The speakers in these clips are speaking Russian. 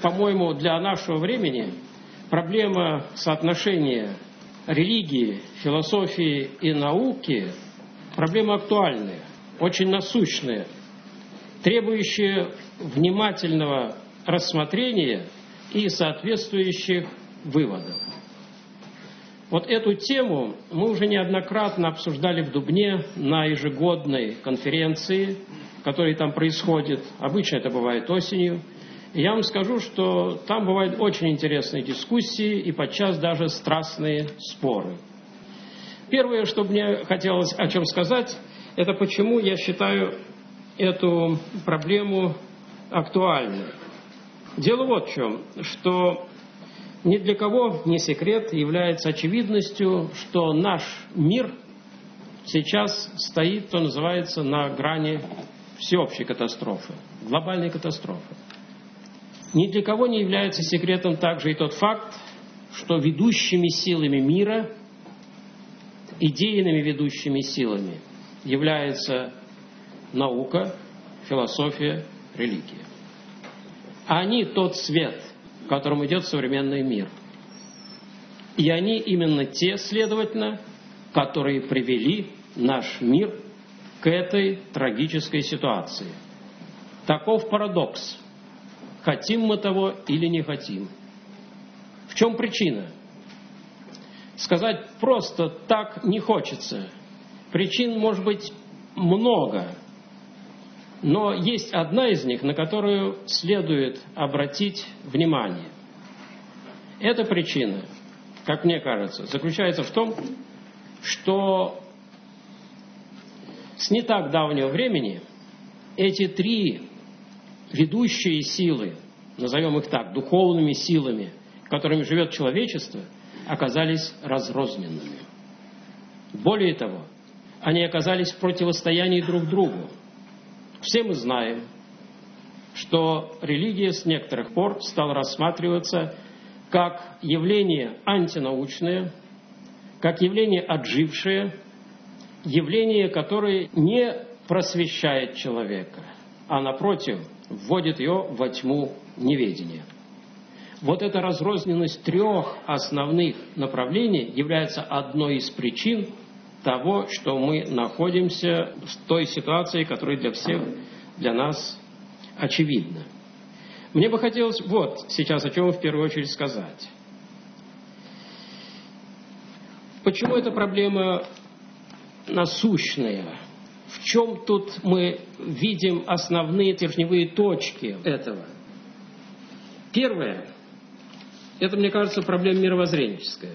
по-моему, для нашего времени проблема соотношения религии, философии и науки – проблема актуальная, очень насущная, требующая внимательного рассмотрения и соответствующих выводов. Вот эту тему мы уже неоднократно обсуждали в Дубне на ежегодной конференции, которая там происходит. Обычно это бывает осенью. И я вам скажу, что там бывают очень интересные дискуссии и подчас даже страстные споры. Первое, что мне хотелось о чем сказать, это почему я считаю эту проблему актуальной. Дело вот в чем, что ни для кого не секрет, является очевидностью, что наш мир сейчас стоит, что называется, на грани всеобщей катастрофы, глобальной катастрофы. Ни для кого не является секретом также и тот факт, что ведущими силами мира, идейными ведущими силами является наука, философия, религия. Они тот свет, в котором идет современный мир. И они именно те, следовательно, которые привели наш мир к этой трагической ситуации. Таков парадокс. Хотим мы того или не хотим. В чем причина? Сказать просто так не хочется. Причин может быть много. Но есть одна из них, на которую следует обратить внимание. Эта причина, как мне кажется, заключается в том, что с не так давнего времени эти три ведущие силы, назовем их так, духовными силами, которыми живет человечество, оказались разрозненными. Более того, они оказались в противостоянии друг другу. Все мы знаем, что религия с некоторых пор стала рассматриваться как явление антинаучное, как явление отжившее, явление, которое не просвещает человека, а напротив, вводит его во тьму неведения. Вот эта разрозненность трех основных направлений является одной из причин того, что мы находимся в той ситуации, которая для всех, для нас очевидна. Мне бы хотелось вот сейчас о чем в первую очередь сказать. Почему эта проблема насущная? В чем тут мы видим основные стержневые точки этого? Первое, это, мне кажется, проблема мировоззренческая.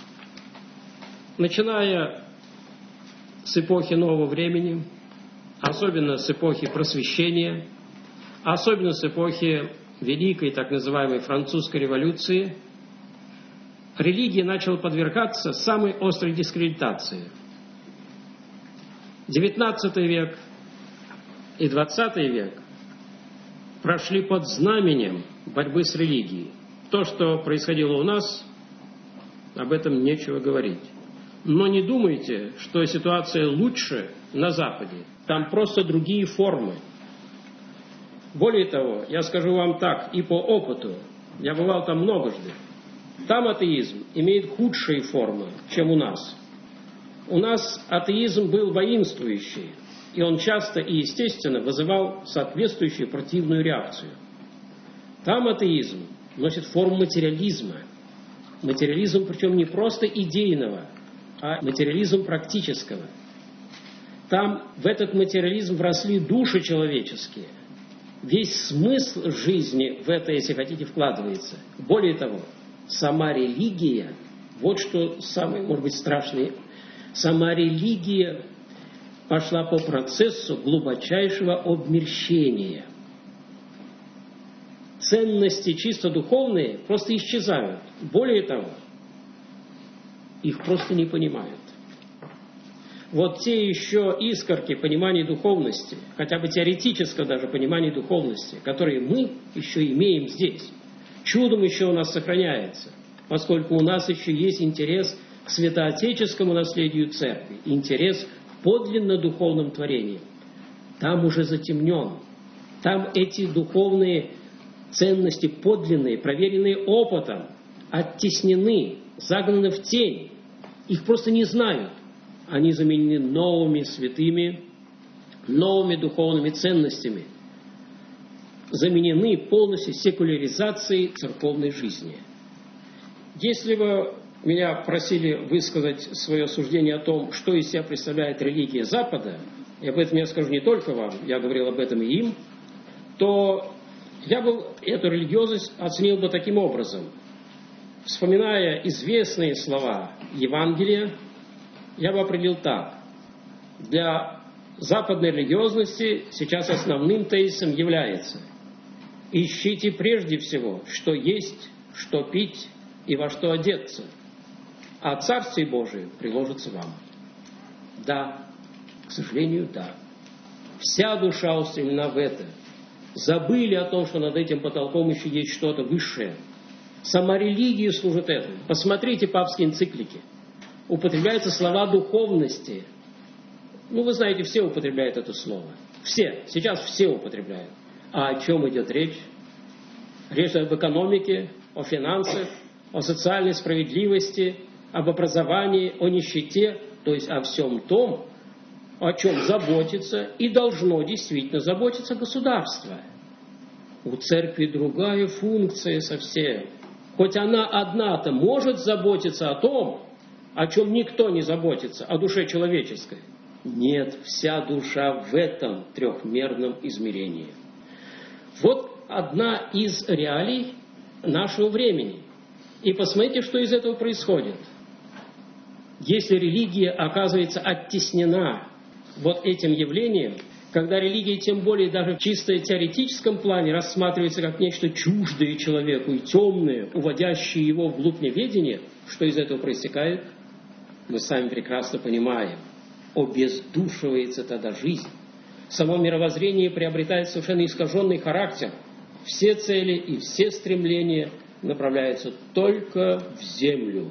Начиная с эпохи нового времени, особенно с эпохи просвещения, особенно с эпохи Великой, так называемой французской революции, религия начала подвергаться самой острой дискредитации. XIX век и XX век прошли под знаменем борьбы с религией. То, что происходило у нас, об этом нечего говорить. Но не думайте, что ситуация лучше на Западе. Там просто другие формы. Более того, я скажу вам так, и по опыту, я бывал там многожды, там атеизм имеет худшие формы, чем у нас. У нас атеизм был воинствующий, и он часто и естественно вызывал соответствующую противную реакцию. Там атеизм носит форму материализма. Материализм, причем не просто идейного, а материализм практического. Там в этот материализм вросли души человеческие. Весь смысл жизни в это, если хотите, вкладывается. Более того, сама религия, вот что самое, может быть, страшное, сама религия пошла по процессу глубочайшего обмерщения. Ценности чисто духовные просто исчезают. Более того, их просто не понимают. Вот те еще искорки понимания духовности, хотя бы теоретического даже понимания духовности, которые мы еще имеем здесь, чудом еще у нас сохраняется, поскольку у нас еще есть интерес к святоотеческому наследию церкви, интерес к подлинно духовным творениям. Там уже затемнен. Там эти духовные ценности подлинные, проверенные опытом, оттеснены, загнаны в тень. Их просто не знают. Они заменены новыми святыми, новыми духовными ценностями. Заменены полностью секуляризацией церковной жизни. Если бы меня просили высказать свое суждение о том, что из себя представляет религия Запада, и об этом я скажу не только вам, я говорил об этом и им, то я бы эту религиозность оценил бы таким образом. Вспоминая известные слова Евангелия, я бы определил так. Для западной религиозности сейчас основным тезисом является: ищите прежде всего, что есть, что пить и во что одеться, а Царствие Божие приложится вам. Да, к сожалению, да. Вся душа устремлена в это. Забыли о том, что над этим потолком еще есть что-то высшее. Сама религия служит этому. Посмотрите папские энциклики. Употребляются слова духовности. Вы знаете, все употребляют это слово. Все. Сейчас все употребляют. А о чем идет речь? Речь об экономике, о финансах, о социальной справедливости, об образовании, о нищете, то есть о всем том, о чем заботится и должно действительно заботиться государство. У церкви другая функция совсем. Хоть она одна-то может заботиться о том, о чем никто не заботится, о душе человеческой. Нет, вся душа в этом трехмерном измерении. Вот одна из реалий нашего времени. И посмотрите, что из этого происходит. Если религия оказывается оттеснена вот этим явлением, когда религия, тем более даже в чисто теоретическом плане, рассматривается как нечто чуждое человеку и темное, уводящее его вглубь неведения, что из этого проистекает, мы сами прекрасно понимаем. Обездушивается тогда жизнь. Само мировоззрение приобретает совершенно искаженный характер. Все цели и все стремления направляются только в землю.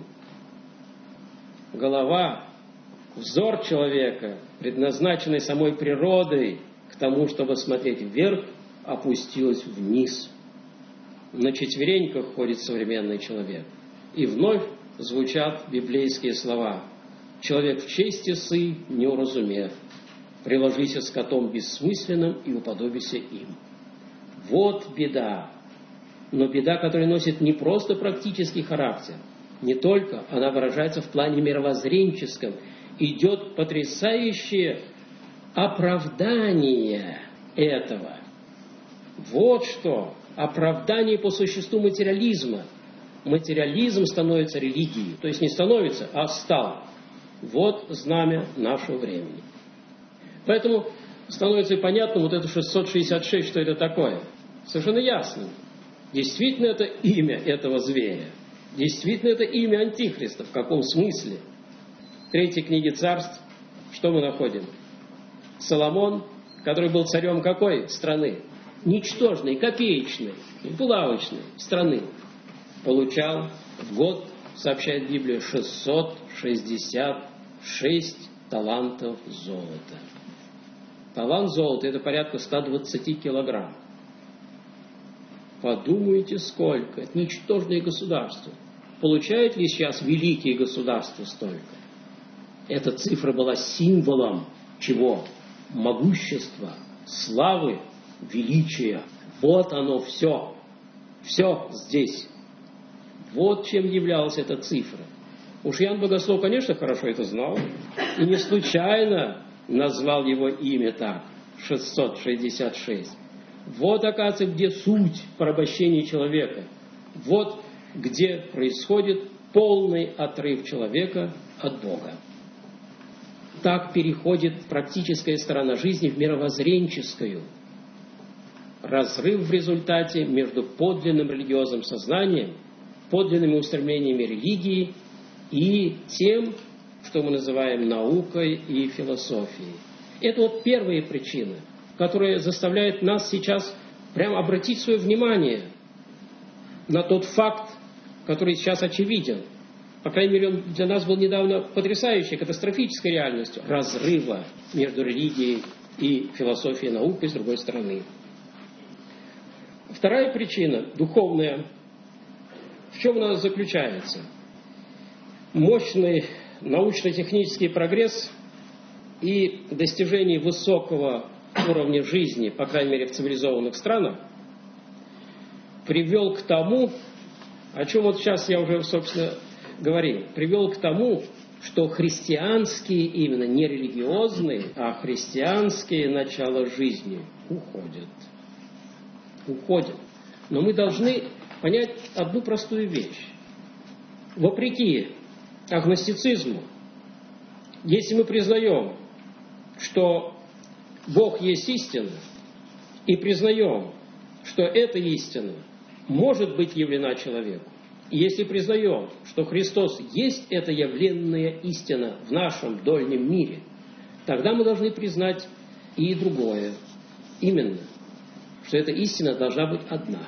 Голова, взор человека, предназначенный самой природой к тому, чтобы смотреть вверх, опустилась вниз. На четвереньках ходит современный человек. И вновь звучат библейские слова: «Человек в чести сы, не уразумев, приложися с скотом бессмысленным и уподобися им». Вот беда. Но беда, которая носит не просто практический характер, не только, она выражается в плане мировоззренческом. Идет потрясающее оправдание этого. Вот что. Оправдание по существу материализма. Материализм становится религией. То есть не становится, а стал. Вот знамя нашего времени. Поэтому становится и понятно вот это 666, что это такое. Совершенно ясно. Действительно это имя этого зверя. Действительно это имя Антихриста. В каком смысле? В 3 книге Царств что мы находим? Соломон, который был царем какой страны? Ничтожной, копеечной, булавочной страны, получал в год, сообщает Библия, 666 талантов золота. Талант золота – это порядка 120 килограмм. Подумайте, сколько. Это ничтожное государство. Получают ли сейчас великие государства столько? Эта цифра была символом чего? Могущества, славы, величия. Вот оно все. Все здесь. Вот чем являлась эта цифра. Уж Иоанн Богослов, конечно, хорошо это знал. И не случайно назвал его имя так. 666. Вот, оказывается, где суть порабощения человека. Вот где происходит полный отрыв человека от Бога. Так переходит практическая сторона жизни в мировоззренческую. Разрыв в результате между подлинным религиозным сознанием, подлинными устремлениями религии и тем, что мы называем наукой и философией. Это вот первая причина, которая заставляет нас сейчас прямо обратить свое внимание на тот факт, который сейчас очевиден. По крайней мере, он для нас был недавно потрясающей, катастрофической реальностью разрыва между религией и философией и наукой с другой стороны. Вторая причина, духовная, в чем она заключается? Мощный научно-технический прогресс и достижение высокого уровня жизни, по крайней мере в цивилизованных странах, привел к тому, о чем вот сейчас я уже, собственно, говорил, привел к тому, что христианские, именно не религиозные, а христианские начала жизни уходят. Уходят. Но мы должны понять одну простую вещь. Вопреки агностицизму, если мы признаем, что Бог есть истина, и признаем, что эта истина может быть явлена человеку, и если признаем, что Христос есть эта явленная истина в нашем дольнем мире, тогда мы должны признать и другое. Именно, что эта истина должна быть одна.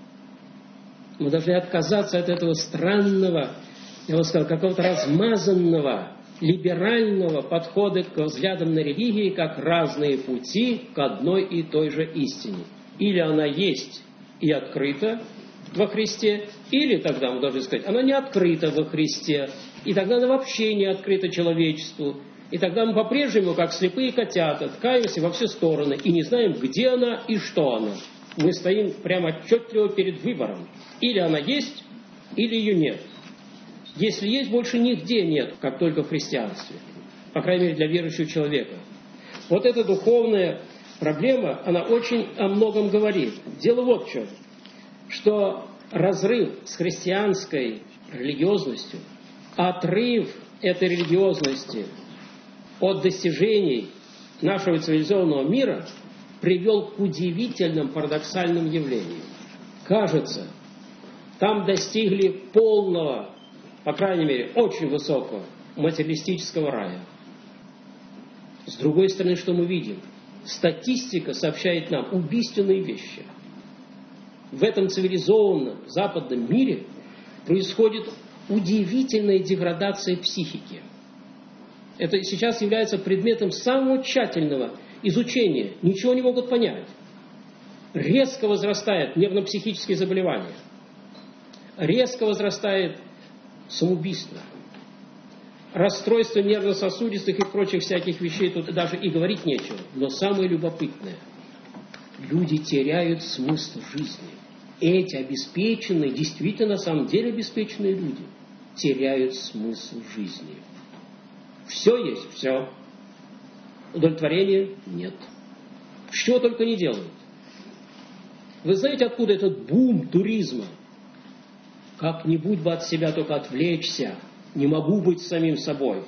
Мы должны отказаться от этого странного, я бы сказал, какого-то размазанного, либерального подхода к взглядам на религии, как разные пути к одной и той же истине. Или она есть и открыта во Христе, или тогда мы должны сказать, она не открыта во Христе, и тогда она вообще не открыта человечеству. И тогда мы по-прежнему, как слепые котята, ткаемся во все стороны и не знаем, где она и что она. Мы стоим прямо отчетливо перед выбором. Или она есть, или ее нет. Если есть, больше нигде нет, как только в христианстве. По крайней мере, для верующего человека. Вот эта духовная проблема, она очень о многом говорит. Дело вот в чем. Что разрыв с христианской религиозностью, отрыв этой религиозности от достижений нашего цивилизованного мира привел к удивительным парадоксальным явлениям. Кажется, там достигли полного, по крайней мере, очень высокого материалистического рая. С другой стороны, что мы видим? Статистика сообщает нам убийственные вещи. В этом цивилизованном западном мире происходит удивительная деградация психики. Это сейчас является предметом самого тщательного изучения. Ничего не могут понять. Резко возрастает нервно-психические заболевания. Резко возрастает самоубийство. Расстройство нервно-сосудистых и прочих всяких вещей тут даже и говорить нечего. Но самое любопытное. Люди теряют смысл жизни. Эти обеспеченные, действительно, на самом деле обеспеченные люди теряют смысл жизни. Все есть, все. Удовлетворения нет. Что только не делают. Вы знаете, откуда этот бум туризма? Как-нибудь бы от себя только отвлечься. Не могу быть самим собой.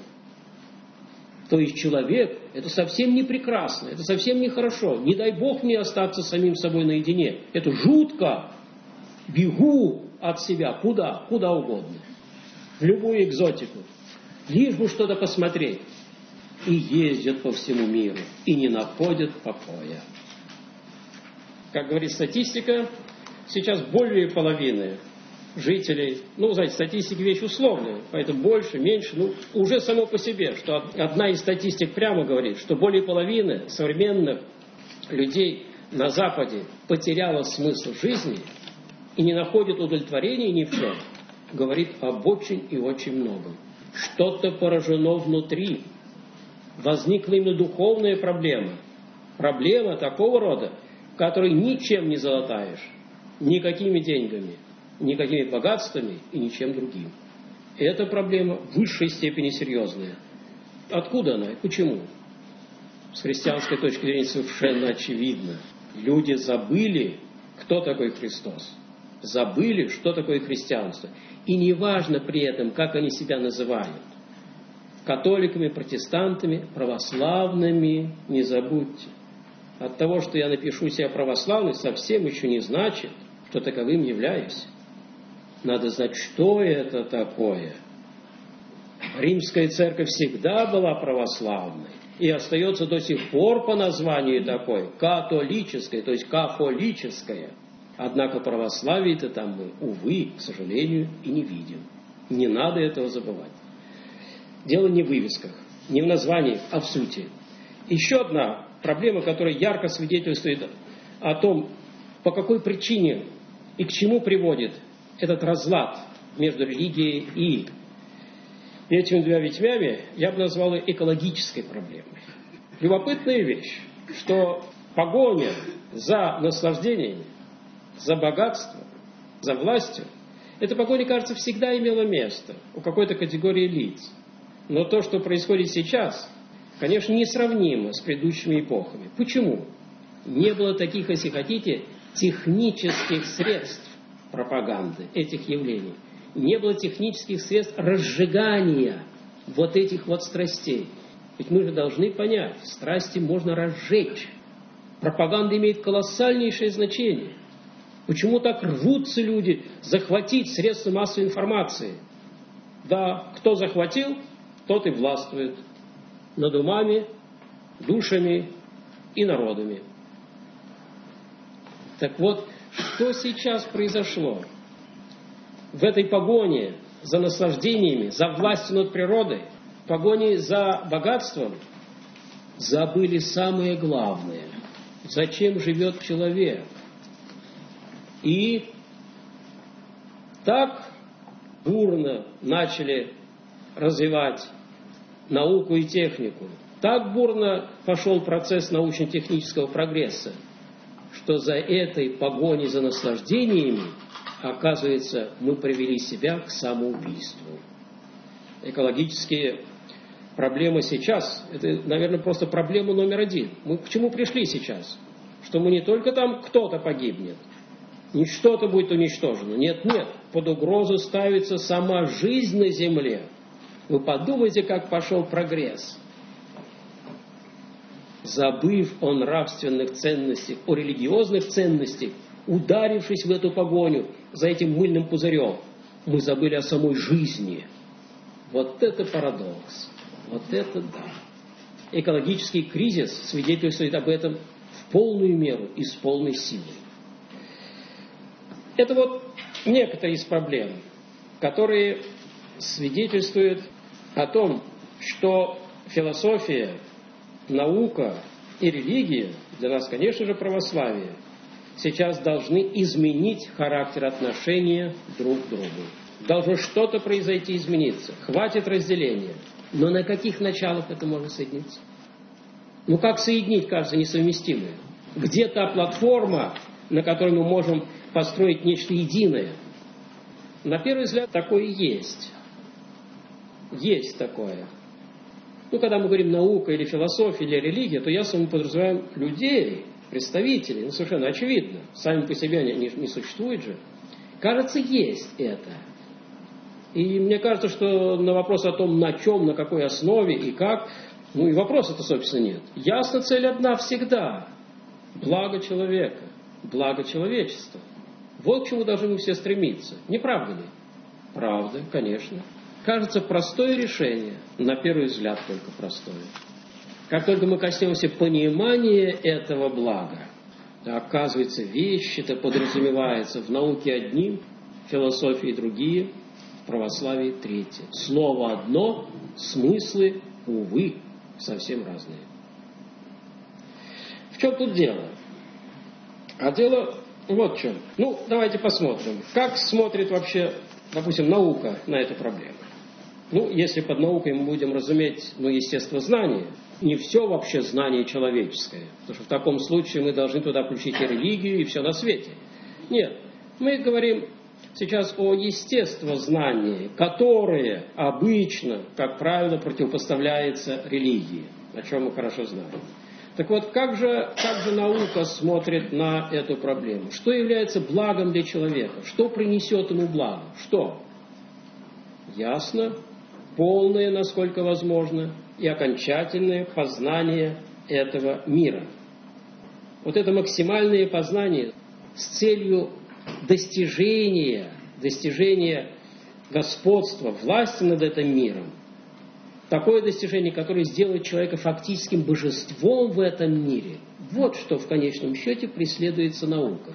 То есть человек, это совсем не прекрасно, это совсем не хорошо. Не дай Бог мне остаться самим собой наедине. Это жутко. Бегу от себя куда? Куда угодно. В любую экзотику. Лишь бы что-то посмотреть. И ездят по всему миру. И не находят покоя. Как говорит статистика, сейчас более половины жителей, знаете, статистика вещь условная, поэтому больше, меньше, уже само по себе, что одна из статистик прямо говорит, что более половины современных людей на Западе потеряла смысл жизни и не находит удовлетворения ни в чем, говорит об очень и очень многом. Что-то поражено внутри. Возникла именно духовная проблема. Проблема такого рода, которую ничем не залатаешь, никакими деньгами, никакими богатствами и ничем другим. Эта проблема в высшей степени серьезная. Откуда она и почему? С христианской точки зрения совершенно очевидно. Люди забыли, кто такой Христос. Забыли, что такое христианство. И неважно при этом, как они себя называют. Католиками, протестантами, православными, не забудьте. От того, что я напишу себя православным, совсем еще не значит, что таковым являюсь. Надо знать, что это такое. Римская церковь всегда была православной и остается до сих пор по названию такой, католической, то есть кафолическая. Однако православие-то там мы, увы, к сожалению, и не видим. Не надо этого забывать. Дело не в вывесках, не в названиях, а в сути. Еще одна проблема, которая ярко свидетельствует о том, по какой причине и к чему приводит этот разлад между религией и этими двумя ветвями, я бы назвал ее экологической проблемой. Любопытная вещь, что погоня за наслаждением, за богатством, за властью, эта погоня, кажется, всегда имела место у какой-то категории лиц. Но то, что происходит сейчас, конечно, несравнимо с предыдущими эпохами. Почему? Не было таких, если хотите, технических средств пропаганды этих явлений. Не было технических средств разжигания вот этих вот страстей. Ведь мы же должны понять, страсти можно разжечь. Пропаганда имеет колоссальнейшее значение. Почему так рвутся люди захватить средства массовой информации? Да, кто захватил, тот и властвует над умами, душами и народами. Так вот, что сейчас произошло? В этой погоне за наслаждениями, за властью над природой, погоне за богатством, забыли самое главное. Зачем живет человек? И так бурно начали развивать науку и технику, так бурно пошел процесс научно-технического прогресса, что за этой погоней за наслаждениями, оказывается, мы привели себя к самоубийству. Экологические проблемы сейчас, это, наверное, просто проблема номер один. Мы к чему пришли сейчас? Что мы не только там кто-то погибнет, не что-то будет уничтожено. Нет, под угрозу ставится сама жизнь на земле. Вы подумайте, как пошел прогресс. Забыв о нравственных ценностях, о религиозных ценностях, ударившись в эту погоню за этим мыльным пузырем, мы забыли о самой жизни. Вот это парадокс. Вот это да. Экологический кризис свидетельствует об этом в полную меру и с полной силой. Это вот некоторые из проблем, которые свидетельствуют о том, что философия, наука и религия, для нас, конечно же, православие, сейчас должны изменить характер отношения друг к другу. Должно что-то произойти, измениться. Хватит разделения. Но на каких началах это можно соединиться? Ну как соединить, кажется, несовместимое? Где та платформа, на которой мы можем построить нечто единое? На первый взгляд, такое есть. Есть такое. Ну, когда мы говорим наука или философия или религия, то ясно мы подразумеваем людей, представителей. Ну, совершенно очевидно. Сами по себе они не существуют же. Кажется, есть это. И мне кажется, что на вопрос о том, на чем, на какой основе и как, ну и вопроса-то, собственно, нет. Ясно, цель одна всегда. Благо человека, благо человечества. Вот к чему должны мы все стремиться. Не правда ли? Правда, конечно. Кажется, простое решение, на первый взгляд только простое. Как только мы коснемся понимания этого блага, да, оказывается, вещи-то подразумеваются в науке одним, в философии другие, в православии третье. Слово одно, смыслы, увы, совсем разные. В чем тут дело? А дело вот в чем. Ну, давайте посмотрим, как смотрит вообще, допустим, наука на эту проблему. Ну, если под наукой мы будем разуметь, естествознание, не все вообще знание человеческое, потому что в таком случае мы должны туда включить и религию, и все на свете. Нет, мы говорим сейчас о естествознании, которое обычно, как правило, противопоставляется религии, о чем мы хорошо знаем. Так вот, как же наука смотрит на эту проблему? Что является благом для человека? Что принесет ему благо? Что? Ясно, полное, насколько возможно, и окончательное познание этого мира. Вот это максимальное познание с целью достижения господства, власти над этим миром. Такое достижение, которое сделает человека фактическим божеством в этом мире. Вот что в конечном счете преследуется наука.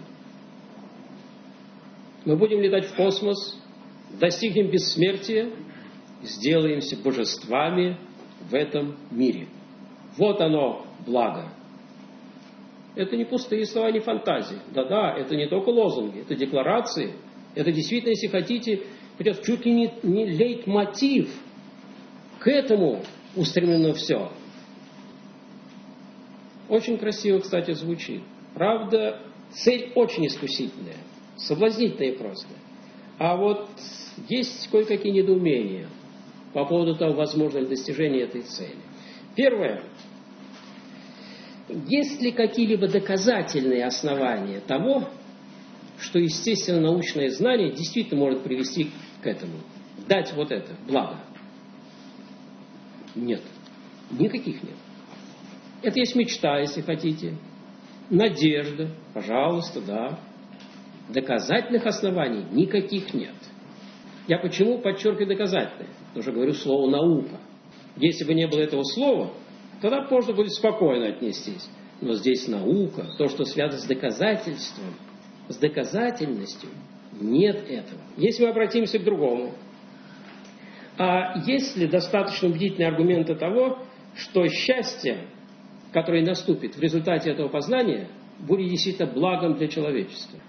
Мы будем летать в космос, достигнем бессмертия, сделаемся божествами в этом мире. Вот оно, благо. Это не пустые слова, не фантазии. Да-да, это не только лозунги, это декларации. Это действительно, если хотите, чуть ли не лейтмотив. К этому устремлено все. Очень красиво, кстати, звучит. Правда, цель очень искусительная, соблазнительная просто. А вот есть кое-какие недоумения по поводу того, возможно ли достижение этой цели. Первое. Есть ли какие-либо доказательные основания того, что естественно-научное знание действительно может привести к этому? Дать вот это, благо? Нет. Никаких нет. Это есть мечта, если хотите. Надежда, пожалуйста, да. Доказательных оснований никаких нет. Я почему подчеркиваю доказательные? Потому что говорю слово «наука». Если бы не было этого слова, тогда можно будет спокойно отнестись. Но здесь наука, то, что связано с доказательством, с доказательностью, нет этого. Если мы обратимся к другому. А есть ли достаточно убедительные аргументы того, что счастье, которое наступит в результате этого познания, будет действительно благом для человечества?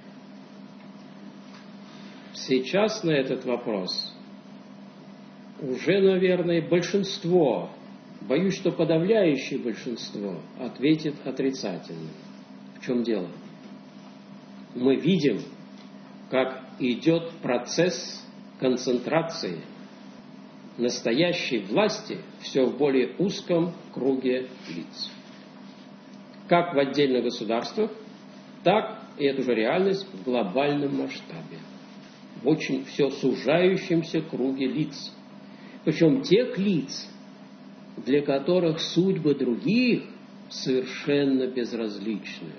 Сейчас на этот вопрос уже, наверное, большинство, боюсь, что подавляющее большинство, ответит отрицательно. В чем дело? Мы видим, как идет процесс концентрации настоящей власти все в более узком круге лиц. Как в отдельных государствах, так и это уже реальность в глобальном масштабе. В очень все сужающемся круге лиц. Причем тех лиц, для которых судьбы других совершенно безразличны.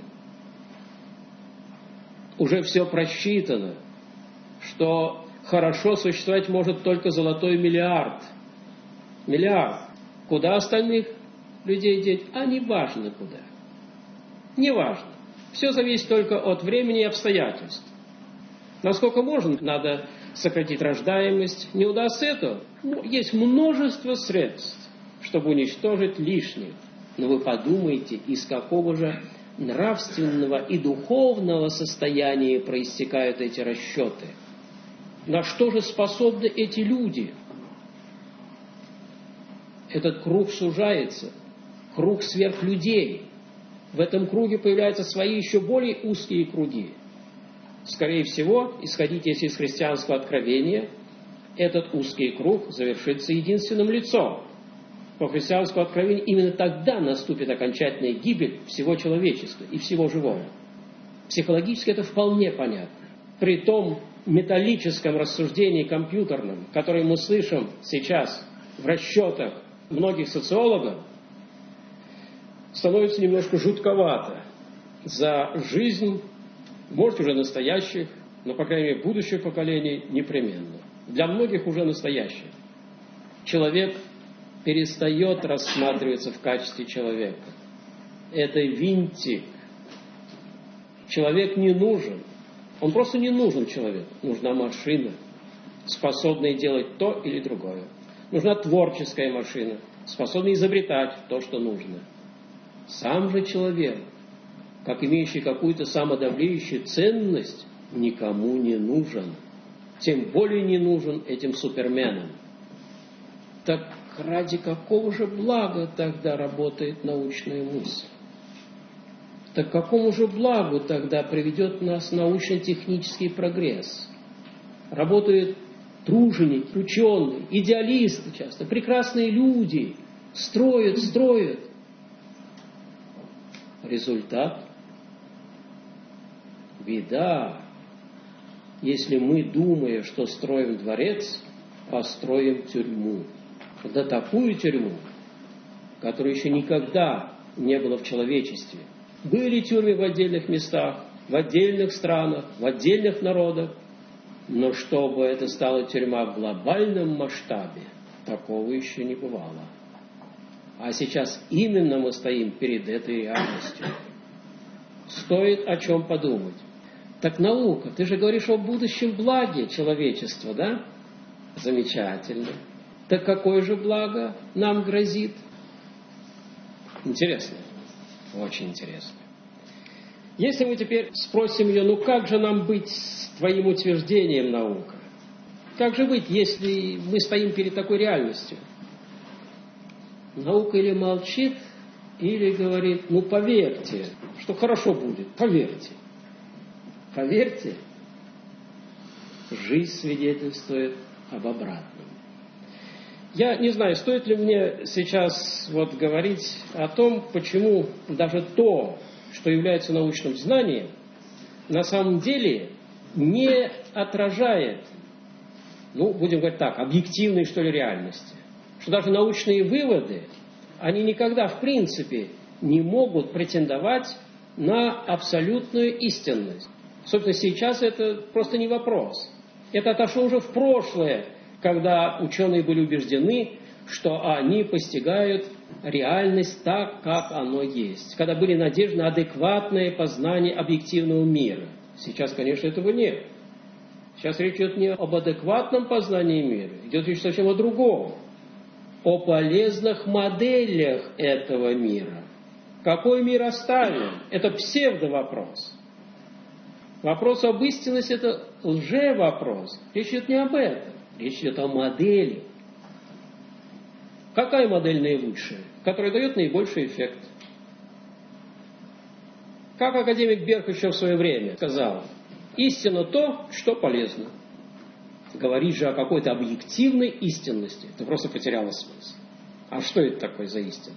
Уже все просчитано, что хорошо существовать может только золотой миллиард. Миллиард. Куда остальных людей деть? А не важно куда. Не важно. Все зависит только от времени и обстоятельств. Насколько можно, надо сократить рождаемость. Не удастся это? Есть множество средств, чтобы уничтожить лишнее. Но вы подумайте, из какого же нравственного и духовного состояния проистекают эти расчеты. На что же способны эти люди? Этот круг сужается, круг сверхлюдей. В этом круге появляются свои еще более узкие круги. Скорее всего, исходите из христианского откровения, этот узкий круг завершится единственным лицом. По христианскому откровению именно тогда наступит окончательная гибель всего человечества и всего живого. Психологически это вполне понятно. При том металлическом рассуждении компьютерном, которое мы слышим сейчас в расчетах многих социологов, становится немножко жутковато за жизнь, может, уже настоящих, но, по крайней мере, будущих поколений непременно. Для многих уже настоящих. Человек перестает рассматриваться в качестве человека. Это винтик. Человек не нужен. Он просто не нужен человеку. Нужна машина, способная делать то или другое. Нужна творческая машина, способная изобретать то, что нужно. Сам же человек, как имеющий какую-то самодавлеющую ценность, никому не нужен. Тем более не нужен этим суперменам. Так ради какого же блага тогда работает научная мысль? Так к какому же благу тогда приведет нас научно-технический прогресс? Работают труженики, ученые, идеалисты часто, прекрасные люди, строят. Результат – беда, если мы, думая, что строим дворец, построим тюрьму. Да такую тюрьму, которой еще никогда не было в человечестве. Были тюрьмы в отдельных местах, в отдельных странах, в отдельных народах, но чтобы это стала тюрьма в глобальном масштабе, такого еще не бывало. А сейчас именно мы стоим перед этой реальностью. Стоит о чем подумать. Так наука, ты же говоришь о будущем благе человечества, да? Замечательно. Так какое же благо нам грозит? Интересно. Очень интересно. Если мы теперь спросим ее, ну как же нам быть с твоим утверждением, наука? Как же быть, если мы стоим перед такой реальностью? Наука или молчит, или говорит, ну поверьте, что хорошо будет, поверьте. Поверьте, жизнь свидетельствует об обратном. Я не знаю, стоит ли мне сейчас говорить о том, почему даже то, что является научным знанием, на самом деле не отражает, будем говорить так, объективной, что ли, реальности. Что даже научные выводы, они никогда, в принципе, не могут претендовать на абсолютную истинность. Собственно, сейчас это просто не вопрос. Это отошло уже в прошлое, когда ученые были убеждены, что они постигают реальность так, как оно есть. Когда были надежды на адекватное познание объективного мира. Сейчас, конечно, этого нет. Сейчас речь идет не об адекватном познании мира, идет речь совсем о другом. О полезных моделях этого мира. Какой мир оставим? Это псевдовопрос. Вопрос об истинности – это лжевопрос. Речь идет не об этом. Речь идет о модели. Какая модель наилучшая? Которая дает наибольший эффект. Как академик Берг еще в свое время сказал, истина то, что полезно. Говорить же о какой-то объективной истинности, это просто потеряло смысл. А что это такое за истина?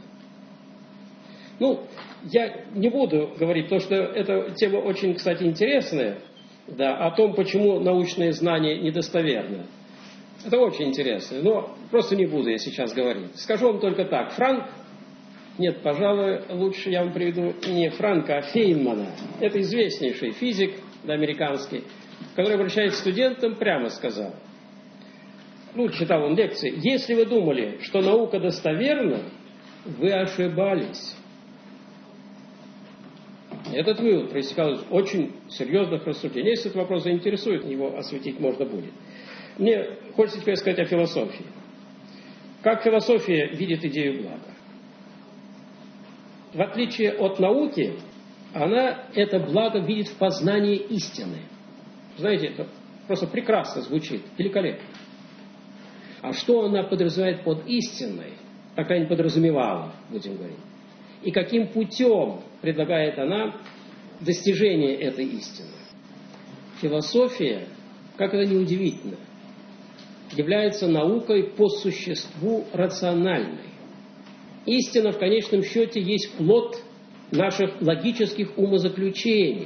Я не буду говорить, потому что эта тема очень, кстати, интересная, о том, почему научные знания недостоверны. Это очень интересно, но просто не буду я сейчас говорить. Скажу вам только так. Пожалуй, лучше я вам приведу не Франка, а Фейнмана. Это известнейший физик американский, который, обращаясь к студентам, прямо сказал. Читал он лекции. Если вы думали, что наука достоверна, вы ошибались. Этот вывод проистекал из очень серьезных рассуждений. Если этот вопрос заинтересует, его осветить можно будет. Мне хочется теперь сказать о философии. Как философия видит идею блага? В отличие от науки, она это благо видит в познании истины. Знаете, это просто прекрасно звучит, великолепно. А что она подразумевает под истиной, как она подразумевала, будем говорить, и каким путем предлагает она достижение этой истины? Философия, как это ни удивительно, является наукой по существу рациональной. Истина в конечном счете есть плод наших логических умозаключений,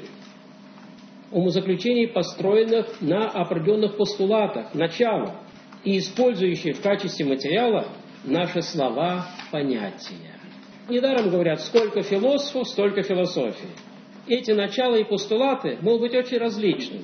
построенных на определенных постулатах, началах, и использующих в качестве материала наши слова, понятия. Недаром говорят, сколько философов, столько философии. Эти начала и постулаты могут быть очень различными.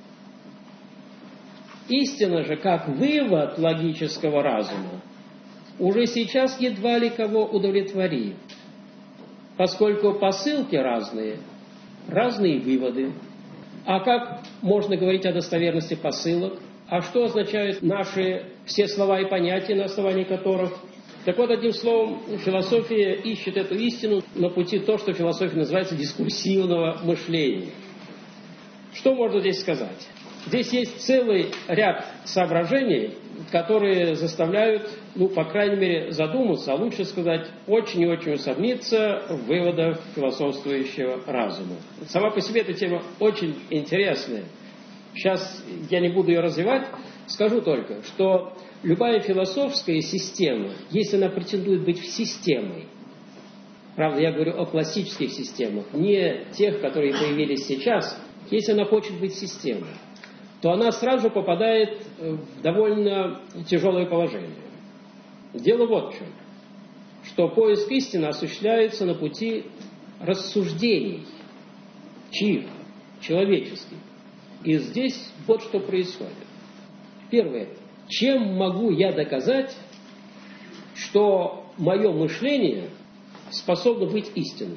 Истина же, как вывод логического разума, уже сейчас едва ли кого удовлетворит, поскольку посылки разные выводы. А как можно говорить о достоверности посылок? А что означают наши все слова и понятия, на основании которых? Так вот, одним словом, философия ищет эту истину на пути то, что философия называется дискурсивного мышления. Что можно здесь сказать? Здесь есть целый ряд соображений, которые заставляют, по крайней мере, задуматься, а лучше сказать, очень и очень усомниться в выводах философствующего разума. Сама по себе эта тема очень интересная. Сейчас я не буду ее развивать, скажу только, что любая философская система, если она претендует быть системой, правда, я говорю о классических системах, не тех, которые появились сейчас, если она хочет быть системой, то она сразу же попадает в довольно тяжелое положение. Дело вот в чем, что поиск истины осуществляется на пути рассуждений, чьих? Человеческих. И здесь вот что происходит. Первое. Чем могу я доказать, что мое мышление способно быть истинным?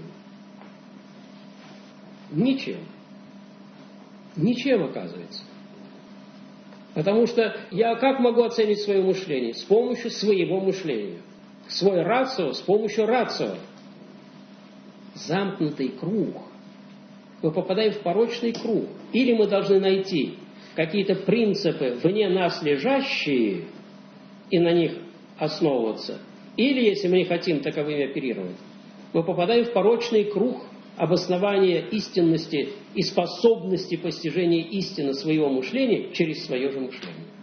Ничем. Ничем, оказывается. Потому что я как могу оценить свое мышление? С помощью своего мышления. Свой рацио с помощью рацио. Замкнутый круг. мы попадаем в порочный круг. Или мы должны найти какие-то принципы вне нас лежащие и на них основываться. Или, если мы не хотим таковыми оперировать, мы попадаем в порочный круг обоснования истинности и способности постижения истины своего мышления через свое же мышление.